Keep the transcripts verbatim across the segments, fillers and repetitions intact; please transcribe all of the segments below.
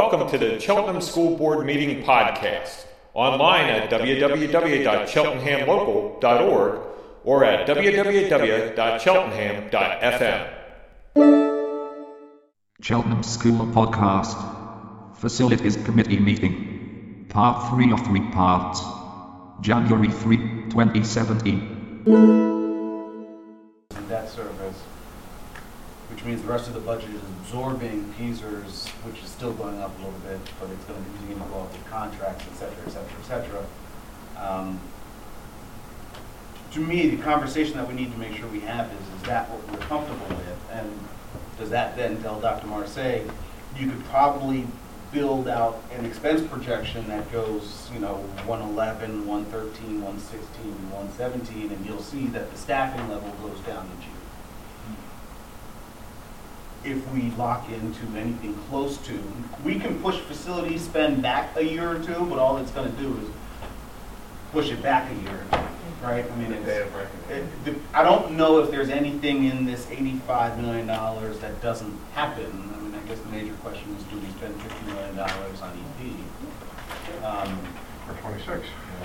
welcome to the Cheltenham School Board Meeting Podcast, online at w w w dot cheltenham local dot org or at w w w dot cheltenham dot f m. Cheltenham School Podcast Facilities Committee Meeting Part three of three parts, January third, twenty seventeen. Debt service, which means the rest of the budget is absorbing P S E R S, which is still going up a little bit, but it's going to continue to go up with contracts, et cetera, et cetera, et cetera. Um, to me, the conversation that we need to make sure we have is, is that what we're comfortable with? And does that then tell Doctor Marseille, you could probably build out an expense projection that goes, you know, one eleven, one thirteen, one sixteen, one seventeen, and you'll see that the staffing level goes down in June. If we lock into anything close to, we can push facility spend back a year or two, but all it's going to do is push it back a year, right? I mean, it's, it, the, I don't know if there's anything in this eighty-five million dollars that doesn't happen. I mean, I guess the major question is, do we spend fifty million dollars on E P? Um, For twenty-six.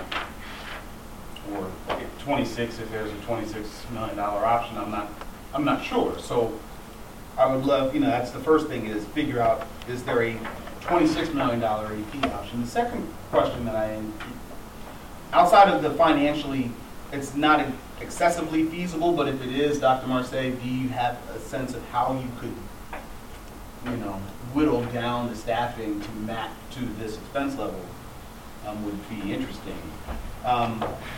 or twenty-six, if there's a twenty-six million dollars option, I'm not, I'm not sure. So I would love, you know, that's the first thing, is figure out, is there a twenty-six million dollars E P option? The second question that I, outside of the financially, it's not excessively feasible, but if it is, Doctor Marseille, do you have a sense of how you could, you know, whittle down the staffing to map to this expense level? Um, would be interesting. Um,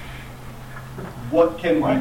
what can we,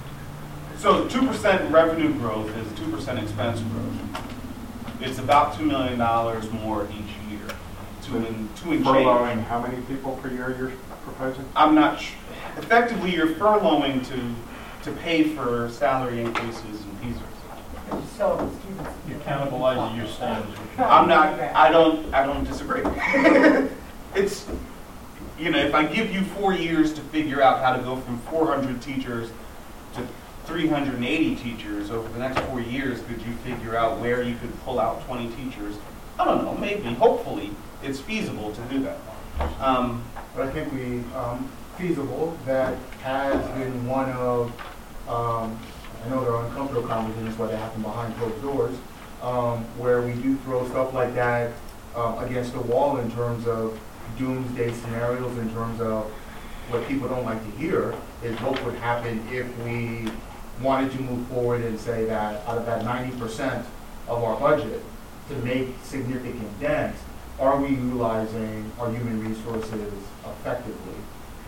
so two percent revenue growth is two percent expense growth. It's about two million dollars more each year. To, in, to in Furloughing change. how many people per year you're proposing? I'm not sh- effectively you're furloughing to to pay for salary increases and P S E R S. So, students. You're cannibalizing your staff. I'm not, I don't, I don't disagree. It's, you know, if I give you four years to figure out how to go from four hundred teachers to three hundred eighty teachers over the next four years, could you figure out where you could pull out twenty teachers? I don't know, maybe, hopefully, it's feasible to do that. Um, But I think we, um, feasible, that has been one of, um, I know there are uncomfortable conversations where they happen behind closed doors, um, where we do throw stuff like that um, against the wall in terms of doomsday scenarios, in terms of what people don't like to hear is what would happen if we wanted to move forward and say that out of that ninety percent of our budget to make significant dents, are we utilizing our human resources effectively,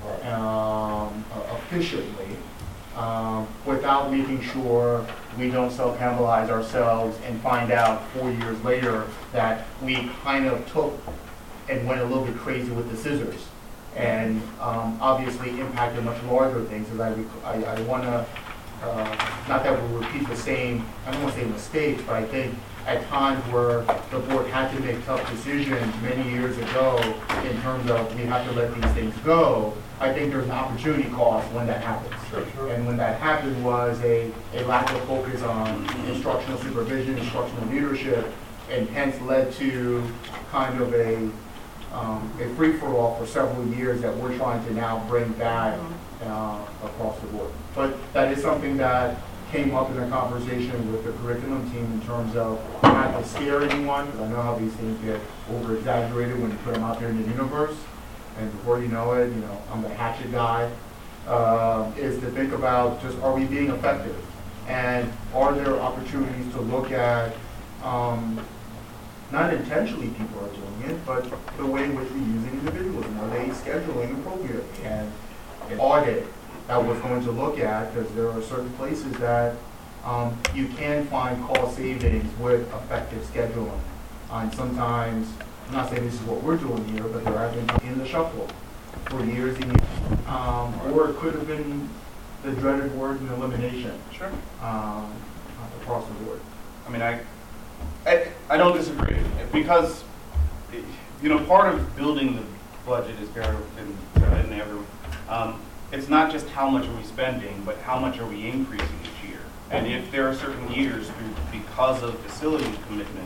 um, efficiently, um, without making sure we don't self-cannibalize ourselves and find out four years later that we kind of took and went a little bit crazy with the scissors and um, obviously impacted much larger things. As I, rec- I, I want to, uh, not that we'll repeat the same, I don't want to say mistakes, but I think at times where the board had to make tough decisions many years ago in terms of we have to let these things go, I think there's an opportunity cost when that happens. Sure, sure. And when that happened was a, a lack of focus on instructional supervision, instructional leadership, and hence led to kind of a, um, a free-for-all for several years that we're trying to now bring back uh, across the board. But that is something that came up in a conversation with the curriculum team in terms of not to scare anyone, because I know how these things get over-exaggerated when you put them out there in the universe. And before you know it, you know, I'm the hatchet guy, uh, is to think about just, are we being effective? And are there opportunities to look at, um, not intentionally people are doing it, but the way in which we're using individuals, and are they scheduling appropriately? And an audit that was going to look at, because there are certain places that um, you can find cost savings with effective scheduling. And sometimes, I'm not saying this is what we're doing here, but there have been in the shuffle for years and years. Um, or it could have been the dreaded word in elimination. Sure. Um, across the board. I mean, I, I, I don't disagree, because, you know, part of building the budget is Sarah and, Sarah and everyone. Um, it's not just how much are we spending, but how much are we increasing each year. And if there are certain years, through, because of facility commitments,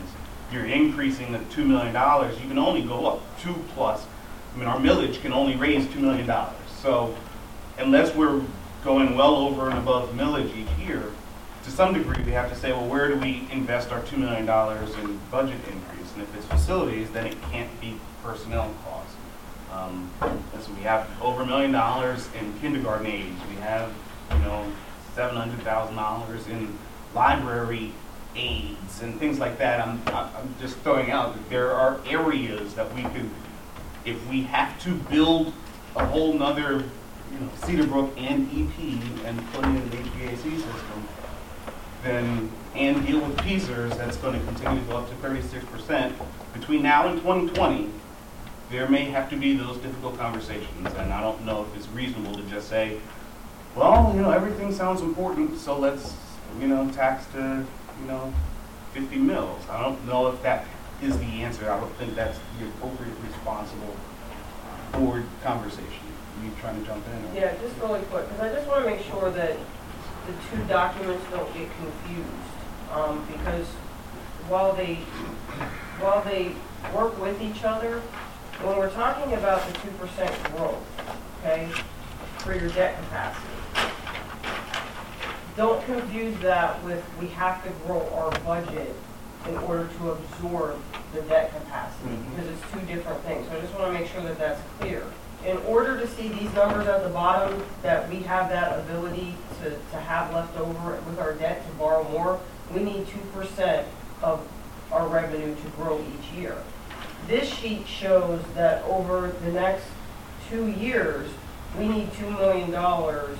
you're increasing the two million dollars, you can only go up two plus. I mean, our millage can only raise two million dollars. So unless we're going well over and above millage each year, to some degree, we have to say, well, where do we invest our two million dollars in budget increase? And if it's facilities, then it can't be personnel costs. Um, and so we have over a million dollars in kindergarten aides. We have, you know, seven hundred thousand dollars in library aids and things like that. I'm, I'm just throwing out that there are areas that we could, if we have to build a whole nother, you know, Cedar Brook and E P and put in an H V A C system, then, and deal with P S E R S, that's going to continue to go up to thirty-six percent. Between now and twenty twenty, there may have to be those difficult conversations, and I don't know if it's reasonable to just say, well, you know, everything sounds important, so let's, you know, tax to, you know, fifty mils. I don't know if that is the answer. I don't think that's the appropriate, responsible board conversation. Are you trying to jump in? Or? Yeah, just really quick, because I just want to make sure that the two documents don't get confused, um, because while they while they work with each other, when we're talking about the two percent growth, okay, for your debt capacity, don't confuse that with we have to grow our budget in order to absorb the debt capacity, mm-hmm. because it's two different things. So I just want to make sure that that's clear. In order to see these numbers at the bottom, that we have that ability to, to have left over with our debt to borrow more, we need two percent of our revenue to grow each year. This sheet shows that over the next two years, we need two million dollars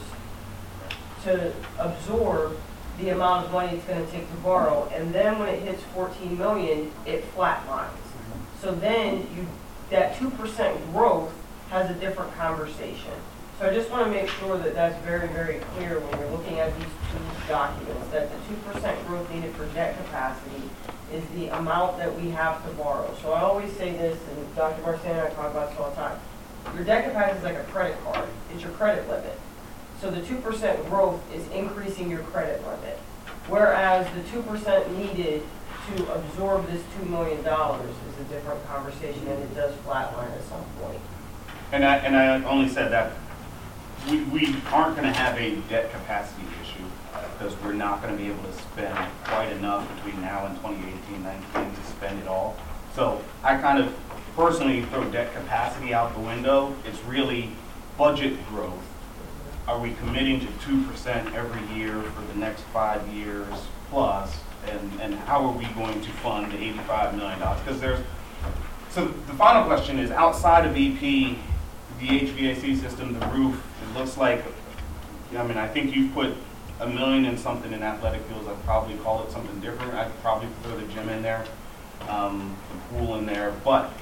to absorb the amount of money it's going to take to borrow. And then when it hits fourteen million dollars, it flatlines. So then you, that two percent growth has a different conversation. So I just want to make sure that that's very, very clear when you're looking at these two documents, that the two percent growth needed for debt capacity is the amount that we have to borrow. So I always say this, and Doctor Marciano and I talk about this all the time. Your debt capacity is like a credit card. It's your credit limit. So the two percent growth is increasing your credit limit, whereas the two percent needed to absorb this two million dollars is a different conversation, and it does flatline at some point. And I, and I only said that we, we aren't going to have a debt capacity issue uh, because we're not going to be able to spend quite enough between now and twenty eighteen nineteen to spend it all. So I kind of personally throw debt capacity out the window. It's really budget growth. Are we committing to two percent every year for the next five years plus? And, and how are we going to fund the eighty-five million dollars? Because there's, so the final question is, outside of E P, the H V A C system, the roof, it looks like, I mean, I think you've put a million and something in athletic fields. I'd probably call it something different. I'd probably throw the gym in there, um, the pool in there. But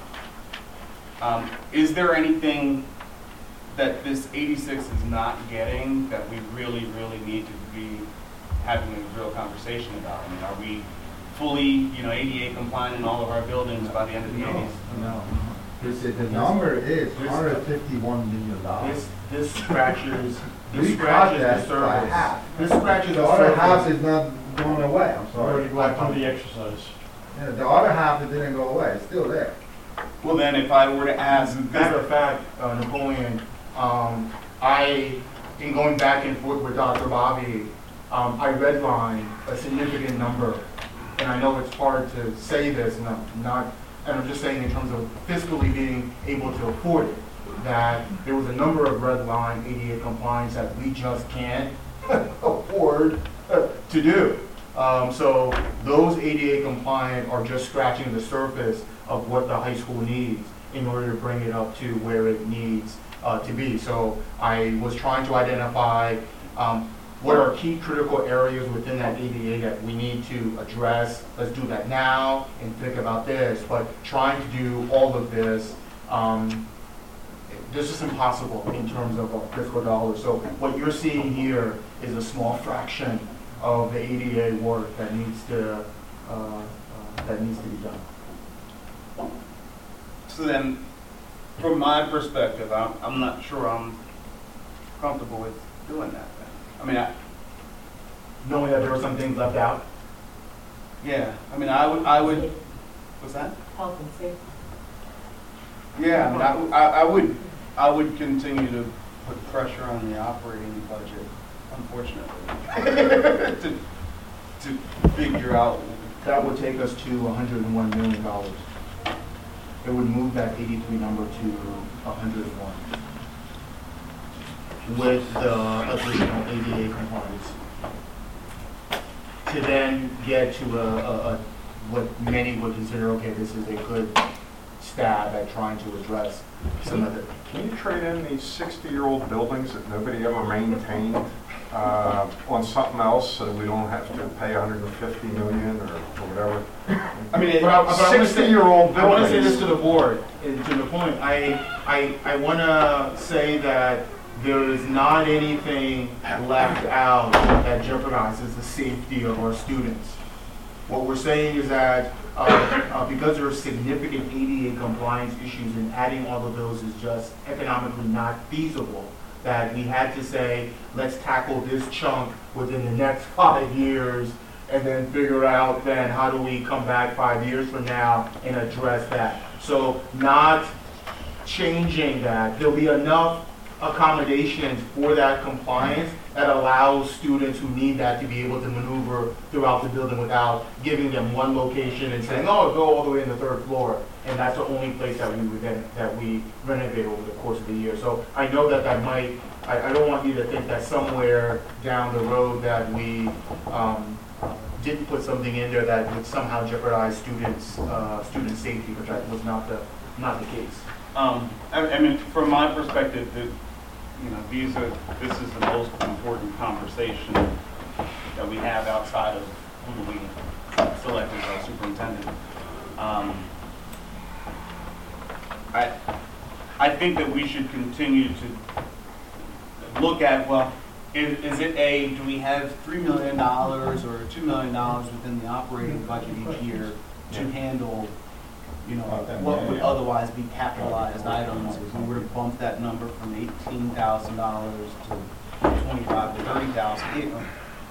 um, is there anything that this eighty-six is not getting that we really, really need to be having a real conversation about? I mean, are we fully, you know, A D A compliant in all of our buildings by the end of the eighties? No. This is, the number is one hundred fifty-one million dollars. This, this scratches, this We scratches cut the that by surface. half. This scratches The the other surface. half is not going away, I'm sorry. Like from the exercise. Yeah, the other half, it didn't go away, it's still there. Well, then, if I were to ask, As a matter of fact, uh, Napoleon, um, I, in going back and forth with Doctor Bobby, um, I redlined a significant number, and I know it's hard to say this, and I'm not, and I'm just saying in terms of fiscally being able to afford it, that there was a number of red line A D A compliance that we just can't afford uh, to do. Um, so those A D A compliant are just scratching the surface of what the high school needs in order to bring it up to where it needs uh, to be. So I was trying to identify um, what are key critical areas within that A D A that we need to address. Let's do that now and think about this. But trying to do all of this, um, this is impossible in terms of our fiscal dollars. So what you're seeing here is a small fraction of the A D A work that needs to uh, uh, that needs to be done. so then, from my perspective, I'm, I'm not sure I'm comfortable with doing that. Then. I mean, I, Knowing that there are some things left out. yeah. I mean, I would, I would, What's that? Health and safety. Yeah, I, mean, I, I- I would, I would continue to put pressure on the operating budget, unfortunately, to, to figure out. That would take us to one hundred one million dollars. It would move that eighty-three number to one hundred one with the additional A D A compliance. To then get to a, a, a, what many would consider, okay, this is a good stab at trying to address some of the. Can you trade in these sixty-year-old buildings that nobody ever maintained uh, on something else so that we don't have to pay one hundred fifty million or, or whatever? I mean, it, But I- but I wanna say- sixty-year-old I want to say buildings. this to the board, and to the point. I, I, I want to say that there is not anything left out that jeopardizes the safety of our students. What we're saying is that uh, uh, because there are significant A D A compliance issues, and adding all of those is just economically not feasible, that we had to say, let's tackle this chunk within the next five years and then figure out then how do we come back five years from now and address that. So not changing that. There'll be enough accommodations for that compliance that allows students who need that to be able to maneuver throughout the building without giving them one location and saying, oh, go all the way in the third floor. And that's the only place that we would then, that we renovate over the course of the year. So I know that that might, I, I don't want you to think that somewhere down the road that we um, didn't put something in there that would somehow jeopardize students, uh, student safety, which I, was not the, not the case. Um, I, I mean, from my perspective, the, you know, these are, this is the most important conversation that we have outside of who we selected as our superintendent. Um, I, I think that we should continue to look at, well, is, is it a, do we have three million dollars or two million dollars within the operating budget each year to handle, you know, what would otherwise be capitalized items if we were to bump that number from eighteen thousand dollars to twenty-five to thirty thousand?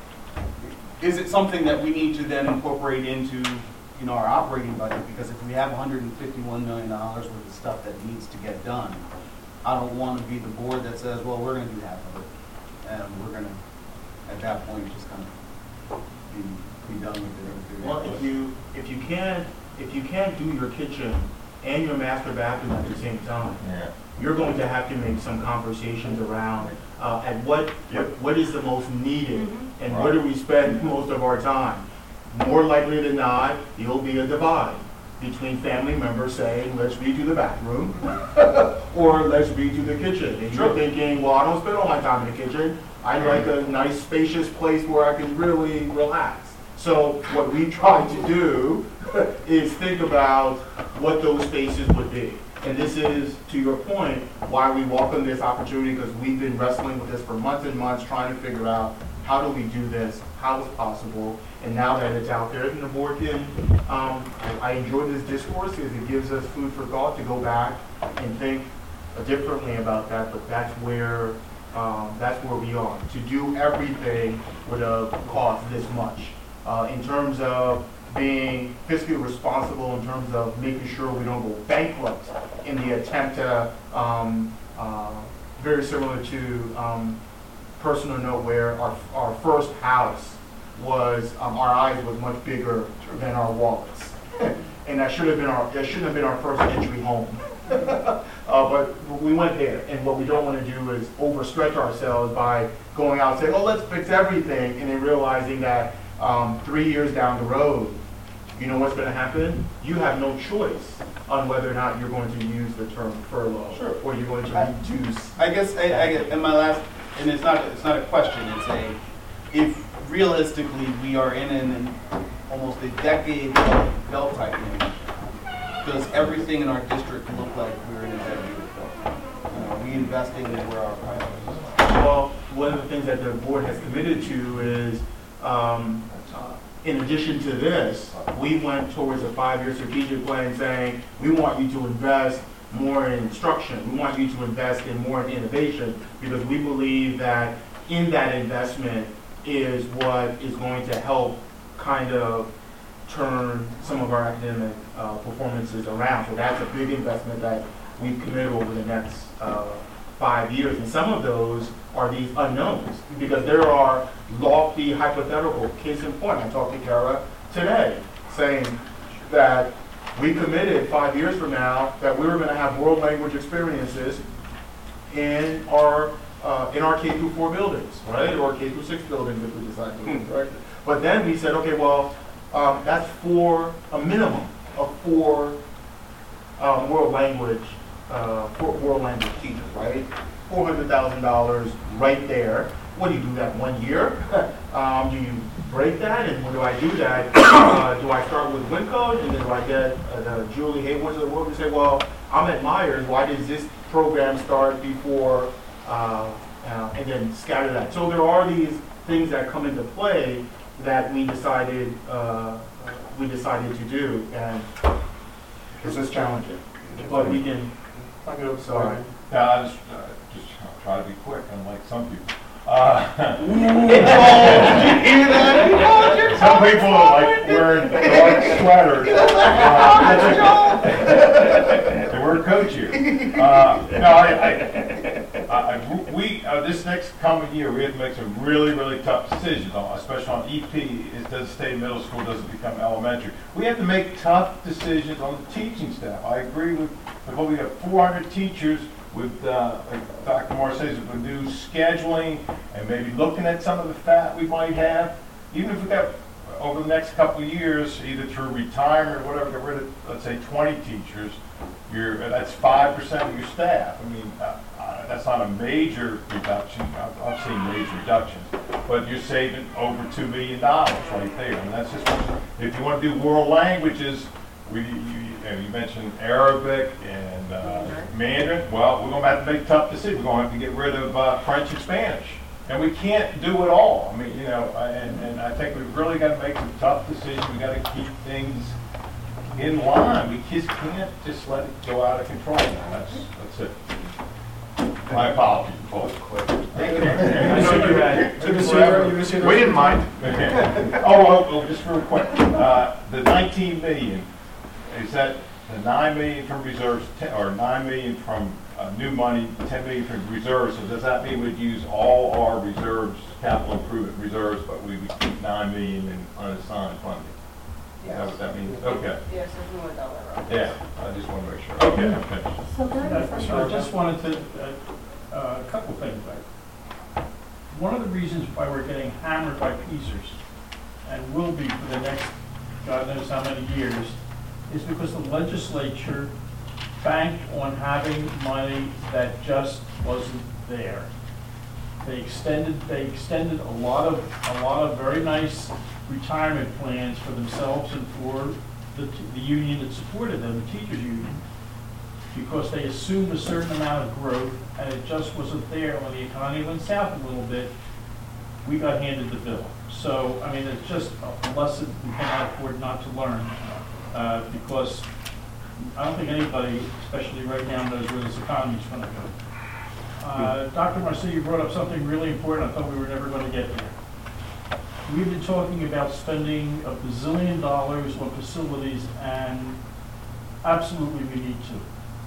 Is it something that we need to then incorporate into, you know, our operating budget? Because if we have one hundred fifty-one million dollars worth of stuff that needs to get done, I don't want to be the board that says, well, we're going to do half of it, and we're going to, at that point, just kind of be, be done with it. Well, if you, if you can't, if you can't do your kitchen and your master bathroom at the same time, Yeah. you're going to have to make some conversations around uh, at what, what what is the most needed and where do we spend most of our time. More likely than not, there'll be a divide between family members saying, let's redo the bathroom, or let's redo the kitchen. And you're thinking, well, I don't spend all my time in the kitchen. I like a nice spacious place where I can really relax. So what we try to do is think about what those spaces would be. And this is, to your point, why we welcome this opportunity, because we've been wrestling with this for months and months, trying to figure out how do we do this, how is possible, and now that it's out there, and the board can, um, I, I enjoy this discourse because it gives us food for thought to go back and think differently about that, but that's where, um, that's where we are. To do everything would have cost this much. Uh, in terms of being fiscally responsible, in terms of making sure we don't go bankrupt in the attempt to, um, uh, very similar to um, personal note where our, our first house was, um, our eyes was much bigger than our wallets. And that should have been our, that shouldn't have been our first entry home. uh, but we went there, and what we don't want to do is overstretch ourselves by going out and saying, oh, let's fix everything, and then realizing that um, three years down the road, you know what's going to happen? You have no choice on whether or not you're going to use the term furlough, Sure. or you're going to I- reduce. I guess, I, I guess, in my last, and it's not, it's not a question, it's a, if realistically we are in an, an almost a decade of belt tightening, does everything in our district look like we're in a decade of belt tightening? Are we investing in where our priorities are? Well, one of the things that the board has committed to is, um, uh, in addition to this, we went towards a five-year strategic plan saying, we want you to invest more in instruction. We want you to invest in more in innovation, because we believe that in that investment is what is going to help kind of turn some of our academic uh, performances around. So that's a big investment that we've committed over the next uh, five years. And some of those are these unknowns because there are lofty hypothetical. Case in point, I talked to Kara today saying that we committed five years from now that we were going to have world language experiences in our uh, in our K through four buildings, right, or K through six buildings if we decide to do it, right? But then we said, okay, well, um, that's for a minimum of four um, world language uh, four world language teachers, right? Four hundred thousand dollars right there. What do you do that one year? um, do you break that? And when do I do that? Uh, do I start with WinCode and then do I get uh, the Julie Haywards of the world and say, well, I'm at Myers. Why does this program start before uh, uh, and then scatter that? So there are these things that come into play that we decided uh, we decided to do, and this is challenging, but we can. Sorry. Yeah, I just, uh, just try to be quick, unlike some people. Uh, some people are like wearing dark sweaters. Uh, they wear coats here. Uh, no, I, I, I, we uh, this next coming year we have to make some really, really tough decisions on, especially on E P. It doesn't stay middle school, doesn't become elementary. We have to make tough decisions on the teaching staff. I agree with, with what we have four hundred teachers. With, uh, like Doctor Moore says, with new scheduling and maybe looking at some of the fat we might have, even if we got over the next couple of years, either through retirement or whatever, get rid of, let's say, twenty teachers, you're, that's five percent of your staff. I mean, uh, uh, that's not a major reduction. I've, I've seen major reductions, but you're saving over two million dollars right there. And that's just, if you want to do world languages, we, you, you, know, you mentioned Arabic and uh, Mandarin. Well, we're going to have to make tough decisions. We're going to have to get rid of uh, French and Spanish. And we can't do it all. I mean, you know, and, and I think we've really got to make some tough decisions. We've got to keep things in line. We just can't just let it go out of control now. That's, that's it. My apologies. Thank you. I know you had, took us forever. We didn't mind. Oh, well, well, just real quick. Uh, the nineteen million, is that the nine million from reserves, ten, or nine million from uh, new money, ten million from reserves? So does that mean we'd use all our reserves, capital improvement reserves, but we would keep nine million in unassigned funding? Is that what that means? Okay. Yes, if we went down that road. Yeah, I just want to make sure. Okay, I'm finished. So can I Uh, ask sure. I just wanted to, uh, uh, a couple things. Like, one of the reasons why we're getting hammered by P S E Rs, and will be for the next God knows how many years, is because the legislature banked on having money that just wasn't there. They extended, they extended a lot of, a lot of very nice retirement plans for themselves and for the, the union that supported them, the teachers union, because they assumed a certain amount of growth and it just wasn't there. When the economy went south a little bit, we got handed the bill. So, I mean, it's just a lesson we cannot afford not to learn, uh, because I don't think anybody, especially right now, knows where this economy is going to go. Uh, Doctor Marcia, you brought up something really important. I thought we were never going to get there. We've been talking about spending a bazillion dollars on facilities, and absolutely we need to.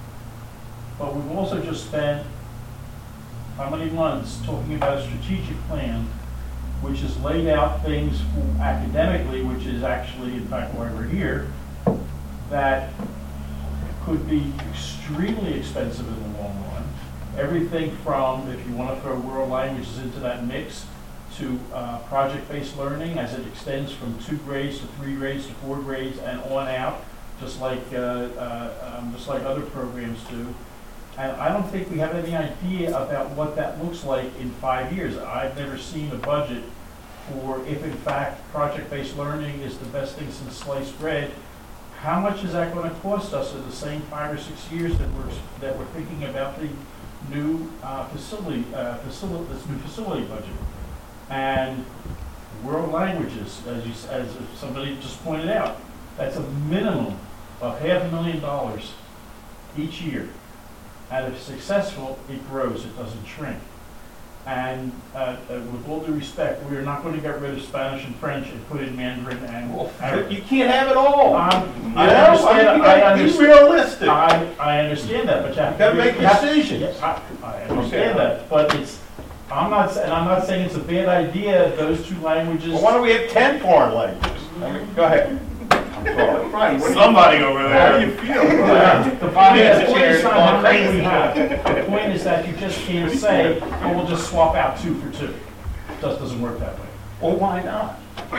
But we've also just spent how many months talking about a strategic plan, which has laid out things for academically, which is actually, in fact, why we're here, that could be extremely expensive in the long run. Everything from, if you want to throw world languages into that mix, to uh, project-based learning as it extends from two grades to three grades to four grades and on out, just like uh, uh, um, just like other programs do. And I don't think we have any idea about what that looks like in five years. I've never seen a budget for if, in fact, project-based learning is the best thing since sliced bread. How much is that going to cost us in the same five or six years that we're that we're thinking about the new uh, facility uh, facility this new facility budget? And world languages, as you, as somebody just pointed out, that's a minimum of half a million dollars each year. And if successful, it grows, it doesn't shrink. And uh, uh, with all due respect, we are not going to get rid of Spanish and French and put in Mandarin and Well, Arabic. you can't have it all. Um, You I know, understand, I mean, you I gotta be understand. realistic. I, I understand that, but you have You gotta make you have- decisions. Yes, I, I understand Okay. that, but it's, I'm not, sa- and I'm not saying it's a bad idea, those two languages. Well, why don't we have ten foreign languages? I mean, go ahead. I'm sorry. Brian, what do you- Somebody over there. How do you feel? The point Finance is, the point chair is is not going how many we crazy. have. The point is that you just can't say, oh, we'll just swap out two for two. It just doesn't work that way. Well, why not?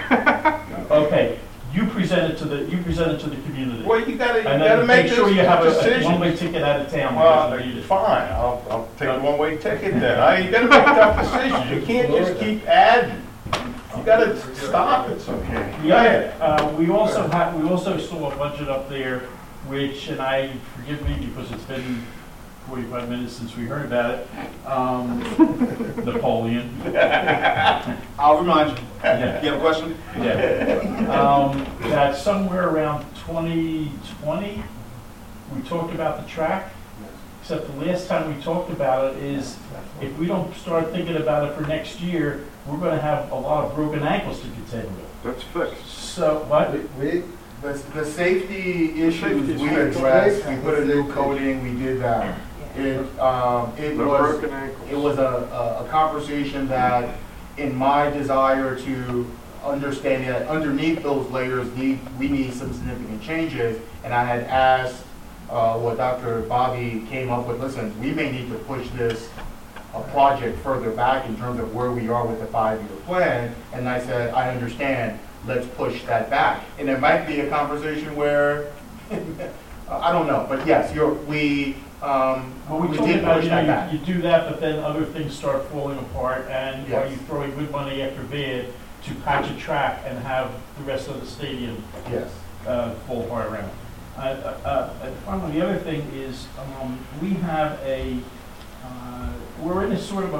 Okay, you present it to the, you present it to the community. Well, you gotta, you And gotta then make make sure you have those a- a decisions. one-way ticket out of town. Well, because you- fine, I'll, I'll take a one-way ticket then. I, you gotta make tough decisions. You can't just keep adding. You gotta stop it somehow. The other, uh, we also have, we also saw a budget up there, which, and I, forgive me because it's been forty-five minutes since we heard about it, um, Napoleon. I'll remind you. Yeah. You have a question? Yeah. Um, that somewhere around twenty twenty, we talked about the track, except the last time we talked about it is, if we don't start thinking about it for next year, we're gonna have a lot of broken ankles to contend with. That's fixed. So, what? We, the, the safety issues Safety's we fixed. addressed, we put a new coating, we did that. It, um, it No was, broken ankles. it was a, a, a conversation that, in my desire to understand that underneath those layers, need, we need some significant changes, and I had asked, uh, what Doctor Bobby came up with, listen, we may need to push this a project further back in terms of where we are with the five-year plan, and I said, I understand, let's push that back. And it might be a conversation where, I don't know, but yes, you're, we, um, Well, we we talked did about, push you that know, back. you, you do that, but then other things start falling apart, and are Yes. you throwing good money after bad to patch a track and have the rest of the stadium Yes. uh, fall apart around? Uh, uh, uh, and finally, the other thing is, um, we have a, uh, we're in a sort of a,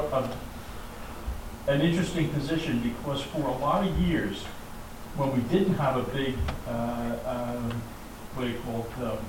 a, an interesting position, because for a lot of years, when we didn't have a big, uh, um, what do you call it, um,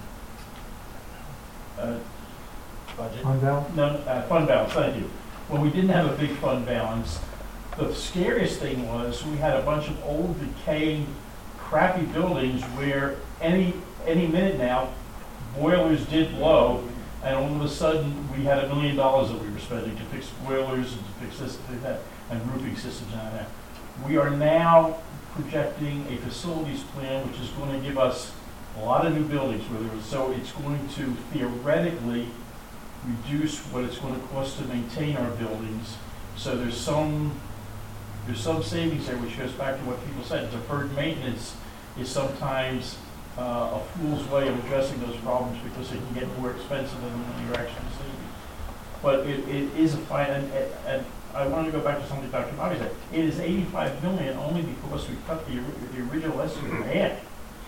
uh, budget? Fund balance? No, uh, fund balance, thank you. When we didn't have a big fund balance, the scariest thing was we had a bunch of old decaying crappy buildings where any, any minute now, boilers did blow, and all of a sudden, we had a million dollars that we were spending to fix boilers and to fix this and that, and roofing systems and all that. We are now projecting a facilities plan which is going to give us a lot of new buildings, whether it's, so it's going to theoretically reduce what it's going to cost to maintain our buildings. So there's some, there's some savings there, which goes back to what people said. Deferred maintenance is sometimes uh, a fool's way of addressing those problems, because it can get more expensive than when you're actually saving. But it, it is a fine, and, and I wanted to go back to something Doctor Bobby said. It is eighty-five million only because we cut the, the original estimate in half.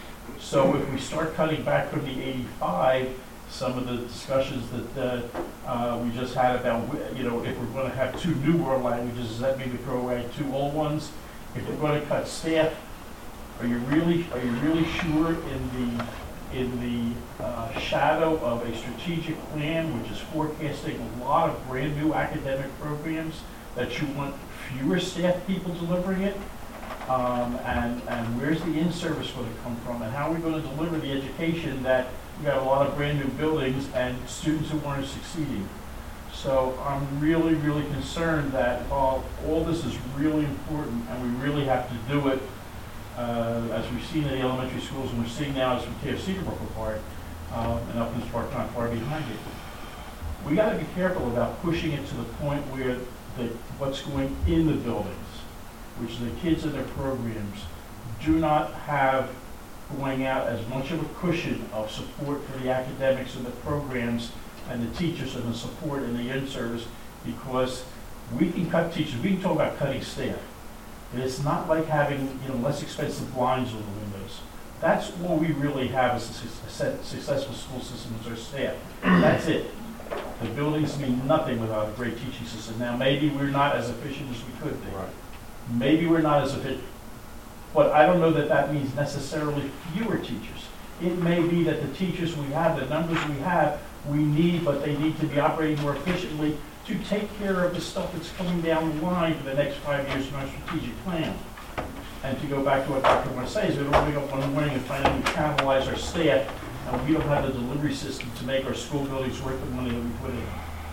So if we start cutting back from the eighty-five, some of the discussions that uh, uh, we just had about, you know, if we're going to have two new world languages, does that mean we throw away two old ones? If we're going to cut staff, are you really, are you really sure in the in the uh, shadow of a strategic plan which is forecasting a lot of brand new academic programs that you want fewer staff people delivering it? Um, and, and where's the in-service going to come from? And how are we going to deliver the education that we got a lot of brand new buildings and students who aren't succeeding? So I'm really, really concerned that while all this is really important and we really have to do it, uh, as we've seen in the elementary schools and we're seeing now as we tear Cedarbrook apart, um, and Uplands Park not far behind it, we got to be careful about pushing it to the point where the, what's going in the buildings, which the kids in their programs, do not have going out as much of a cushion of support for the academics and the programs and the teachers and the support in the in-service, because we can cut teachers, we can talk about cutting staff. And it's not like having, you know, less expensive blinds on the windows. That's all we really have as a su- successful school system is our staff. That's it. The buildings mean nothing without a great teaching system. Now, maybe we're not as efficient as we could be. Right. Maybe we're not as efficient. But I don't know that that means necessarily fewer teachers. It may be that the teachers we have, the numbers we have, we need, but they need to be operating more efficiently to take care of the stuff that's coming down the line for the next five years in our strategic plan. And to go back to what Doctor Moore says, we don't wake up one morning and find out we cannibalize our staff, and we don't have the delivery system to make our school buildings worth the money that we put in.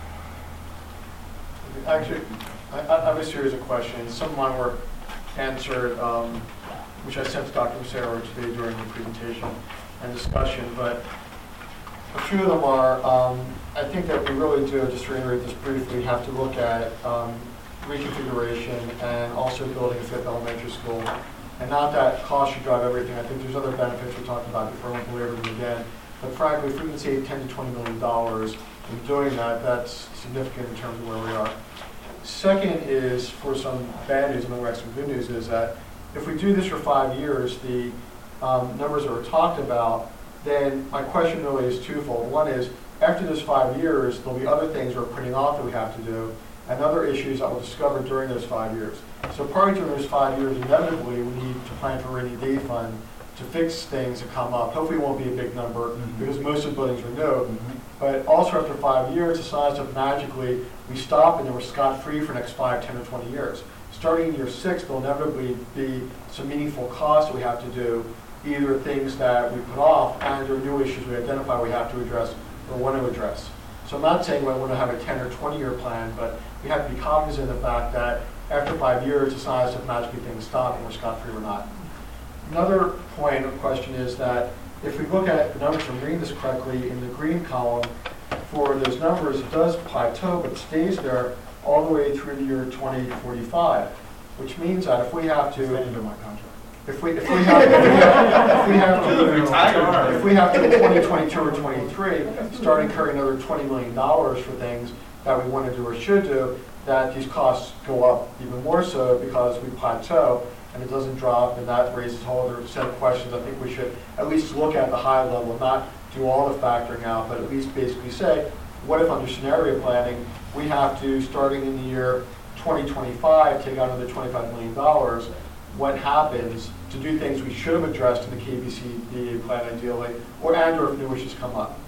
Actually, I, I have a series of questions. Some of mine were answered, um, which I sent to Doctor Massaro today during the presentation and discussion, but a few of them are, um, I think that we really do, just to reiterate this briefly, have to look at um, reconfiguration and also building a fifth elementary school. And not that cost should drive everything. I think there's other benefits we're talking about before I won't belabor them again. But frankly, if we can save ten to twenty million dollars in doing that, that's significant in terms of where we are. Second is, for some bad news, and then we're some good news, is that if we do this for five years, the um, numbers that were talked about, then my question really is twofold. One is, after those five years, there'll be other things we're putting off that we have to do, and other issues that we'll discover during those five years. So part of those five years, inevitably, we need to plan for a rainy day fund to fix things that come up. Hopefully it won't be a big number, mm-hmm. because most of the buildings are new. Mm-hmm. But also after five years, it's not as if magically we stop and then we're scot-free for the next five, ten, or twenty years. Starting in year six, there'll inevitably be some meaningful costs that we have to do, either things that we put off and or new issues we identify we have to address or want to address. So I'm not saying we want to have a ten or twenty year plan, but we have to be cognizant of the fact that after five years, it's not as if magically things stop and we're scot-free or not. Another point of question is that if we look at the numbers, if I'm reading this correctly, in the green column, for those numbers, it does plateau, but stays there all the way through the year twenty forty-five, which means that if we have to, Under my contract. if we if we have if we have, if we have to if we have to in twenty twenty-two or twenty-three start incurring another twenty million dollars for things that we want to do or should do, that these costs go up even more so because we plateau and it doesn't drop, and that raises a whole other set of questions. I think we should at least look at the high level, not do all the factoring out, but at least basically say, what if under scenario planning, we have to, starting in the year twenty twenty-five, take out another twenty-five million dollars, what happens to do things we should have addressed in the K B C D A plan ideally, or and or if new issues come up.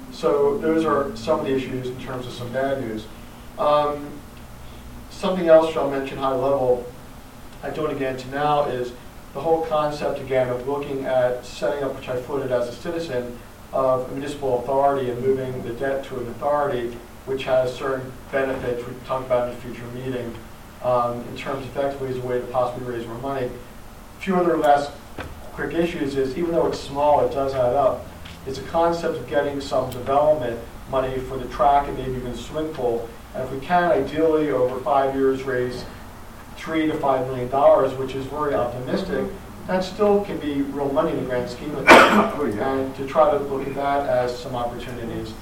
So those are some of the issues in terms of some bad news. Um, something else I'll mention high level, I don't again to now, is the whole concept again of looking at setting up, which I floated as a citizen, of a municipal authority and moving the debt to an authority which has certain benefits we can talk about in a future meeting um, in terms of effectively as a way to possibly raise more money. A few other last quick issues is, even though it's small, it does add up. It's a concept of getting some development money for the track and maybe even swimming pool. And if we can, ideally, over five years, raise three to five million dollars, which is very optimistic, that still can be real money in the grand scheme of things. And to try to look at that as some opportunities.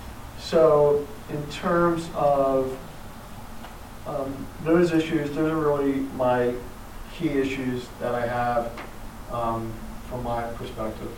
So in terms of um, those issues, those are really my key issues that I have um, from my perspective.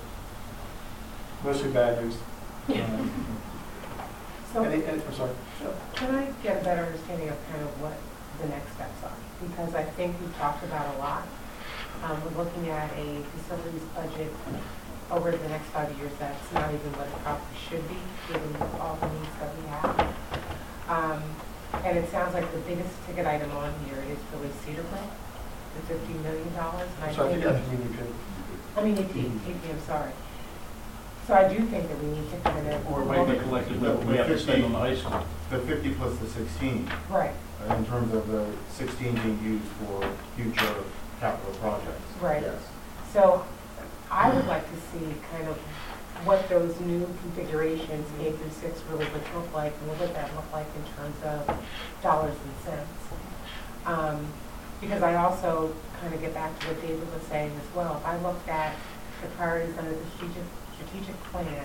Mostly bad news. Um, So, any, any, I'm sorry. so can I get a better understanding of kind of what the next steps are? Because I think we've talked about a lot. Um, we're looking at a facilities budget over the next five years that's not even what it probably should be, given all the needs that we have. Um, and it sounds like the biggest ticket item on here is really Cedar Brook, the fifty million dollars. And I So I think, think I think you could. I mean, A P, A P, I'm sorry. So I do think that we need to kind of. Or maybe collectively, what we have to spend on the high school. The fifty plus the sixteen, Right, uh, in terms of the sixteen being used for future capital projects. right. Yes. So I would like to see kind of what those new configurations, K through six, really would look like, and what would that look like in terms of dollars and cents. Um, because I also kind of get back to what David was saying as well. If I looked at the priorities under the strategic, strategic plan,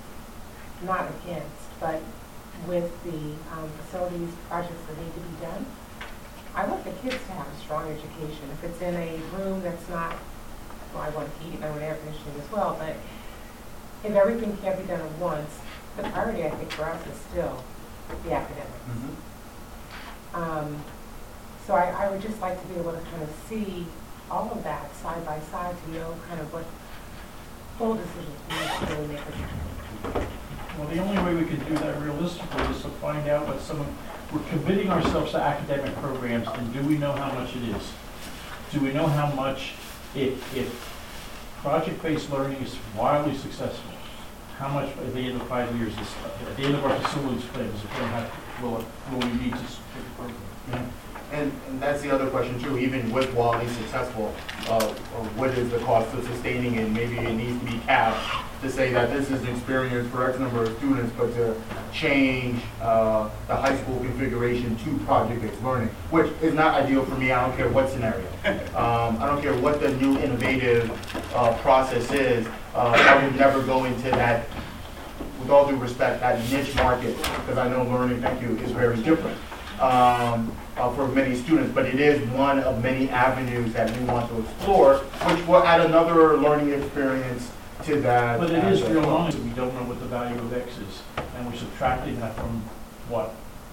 not against, but with the um, facilities projects that need to be done, I want the kids to have a strong education. If it's in a room that's not, well, I want heat and I want air conditioning as well, but if everything can't be done at once, the priority, I think, for us is still the academics. Mm-hmm. Um, so I, I would just like to be able to kind of see all of that side by side to know kind of what full decisions we need to really make. Well, the only way we can do that realistically is to find out what some of we're committing ourselves to academic programs, and do we know how much it is? Do we know how much, if, if project-based learning is wildly successful, how much at the end of five years, is, at the end of our facilities plan, is it going to have, will, will we need to support the program? Yeah. And, and that's the other question too, even with wildly successful, uh, or what is the cost of sustaining it? Maybe it needs to be capped to say that this is an experience for X number of students, but to change uh, the high school configuration to project-based learning, which is not ideal for me. I don't care what scenario. Um, I don't care what the new innovative uh, process is. Uh, I would never go into that, with all due respect, that niche market, because I know learning, thank you, is very different. Um, uh, for many students, but it is one of many avenues that we want to explore, which will add another learning experience to that. But it is real money. We don't know what the value of X is, and we're subtracting that from what?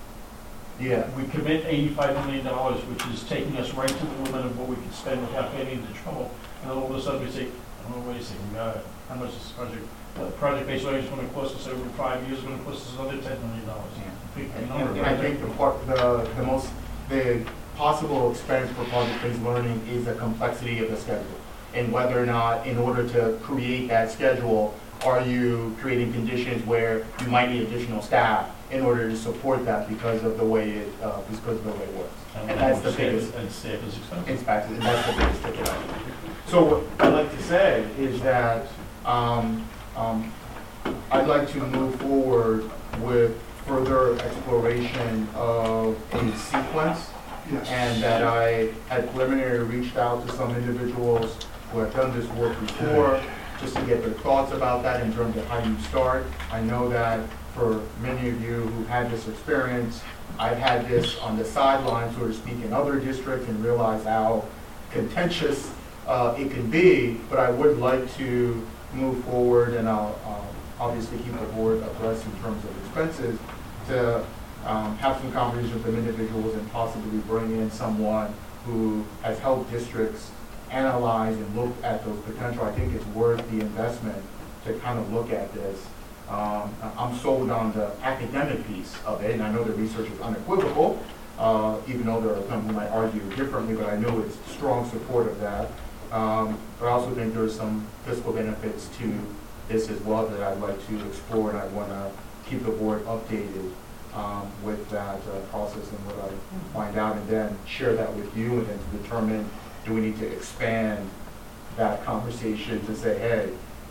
Yeah. We commit eighty-five million dollars, which is taking us right to the limit of what we can spend without getting into trouble. And then all of a sudden we say, oh, wait a second, uh, how much is this project? Uh, project-based learning is going to cost us over five years, it's going to cost us another ten million dollars. Yeah. Big And, number, and, and I think the part, the, the most, the possible expense for project-based learning is the complexity of the schedule. And whether or not, in order to create that schedule, are you creating conditions where you might need additional staff in order to support that because of the way it, uh, because of the way it works. And, And that's the staff biggest. is- And staff is expensive. In fact, and that's the biggest ticket item. So what I'd like to say is that um, um, I'd like to move forward with further exploration of a sequence. Yes. And that I had preliminarily reached out to some individuals who have done this work before, just to get their thoughts about that in terms of how you start. I know that for many of you who had this experience, I've had this on the sidelines, so to speak, in other districts and realize how contentious uh, it can be, but I would like to move forward, and I'll um, obviously keep the board abreast in terms of expenses, to um, have some conversations with them individuals and possibly bring in someone who has helped districts analyze and look at those potential. I think it's worth the investment to kind of look at this. Um, I'm sold on the academic piece of it, and I know the research is unequivocal, uh, even though there are some who might argue differently, but I know it's strong support of that. Um, but I also think there's some fiscal benefits to this as well that I'd like to explore, and I want to keep the board updated um, with that uh, process and what I find out, and then share that with you, and then to determine, do we need to expand that conversation to say, hey,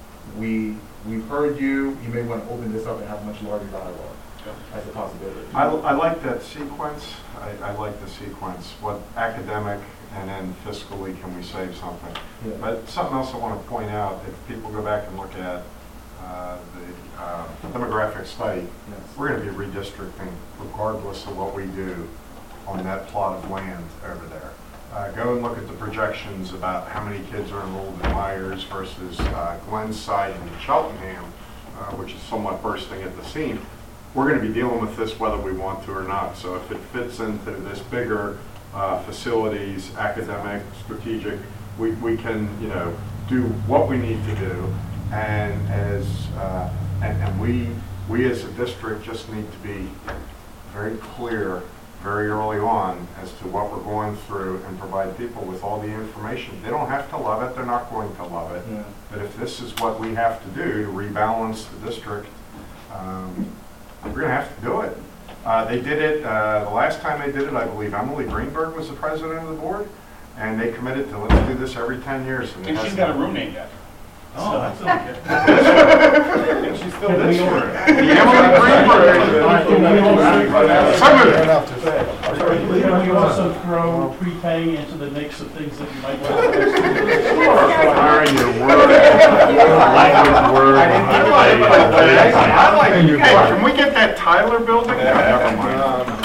we, we've heard you, you may want to open this up and have a much larger dialogue as a possibility. I, I like that sequence. I, I like the sequence. What academic and then fiscally can we save something? Yeah. But something else I want to point out, if people go back and look at uh, the uh, demographic study, Yes. we're going to be redistricting regardless of what we do on that plot of land over there. Uh, go and look at the projections about how many kids are enrolled in Myers versus uh, Glenn's site in Cheltenham, uh, which is somewhat bursting at the seam. We're going to be dealing with this whether we want to or not. So if it fits into this bigger uh, facilities, academic, strategic, we, we can, you know, do what we need to do. And as uh, and, and we we as a district just need to be very clear very early on as to what we're going through and provide people with all the information. They don't have to love it, they're not going to love it. Yeah. But if this is what we have to do to rebalance the district, um, we're going to have to do it. Uh, they did it, uh, the last time they did it, I believe Emily Greenberg was the president of the board, and they committed to let's do this every ten years. And, And she's got a room named after her. Oh, that's okay. And she's still this year. The Emily Greenberg. Some of it. Can you also throw prepaying into the mix of things that you might want to do? Are you word? Language word. I like it. I like it. Hey, can we get that Tyler building? No, never mind.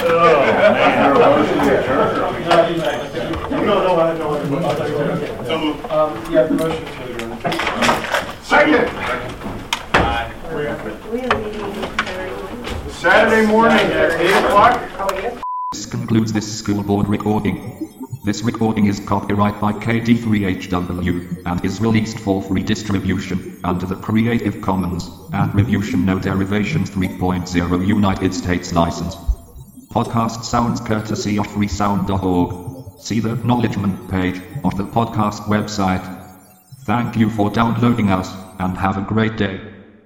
No, no, I don't. So moved. Um, you have the motion to adjourn. Second, We have a meeting Saturday. Saturday morning at eight o'clock. Oh, yes. This concludes this school board recording. This recording is copyright by K D three H W and is released for free distribution under the Creative Commons Attribution No Derivations three point oh United States license. Podcast sounds courtesy of freesound dot org. See the acknowledgement page of the podcast website. Thank you for downloading us, and have a great day.